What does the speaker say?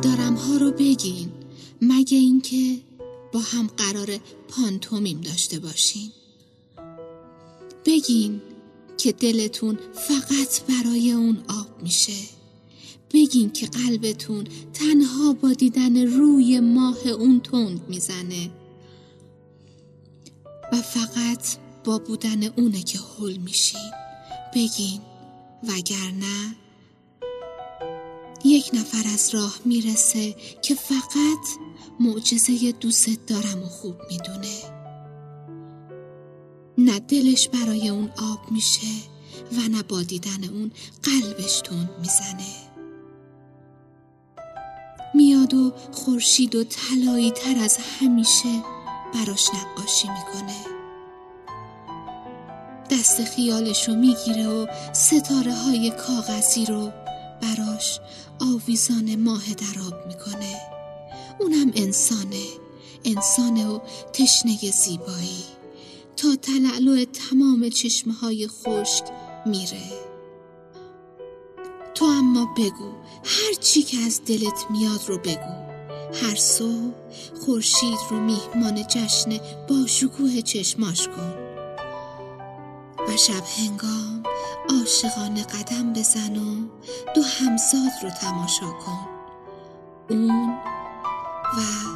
دارم ها رو بگین، مگه اینکه با هم قرار پانتومیم داشته باشین. بگین که دلتون فقط برای اون آب میشه. بگین که قلبتون تنها با دیدن روی ماه اون تند میزنه و فقط با بودن اونه که هول میشین. بگین، وگرنه یک نفر از راه میرسه که فقط معجزه دوست دارم و خوب میدونه. نه دلش برای اون آب میشه و نه با دیدن اون قلبش تند میزنه. میاد و خورشید و طلایی تر از همیشه براش نقاشی میکنه. دست خیالشو میگیره و ستاره های کاغذی رو براش آویزان ماه در آب میکنه. اونم انسانه و تشنه زیبایی. تا تلالو تمام چشمه های خشک میره. تو اما بگو، هر چی که از دلت میاد رو بگو. هر صبح خورشید رو میهمان جشن با شکوه چشماش کن و شب هنگام عاشقانه قدم بزن و دو همزاد رو تماشا کن. اون و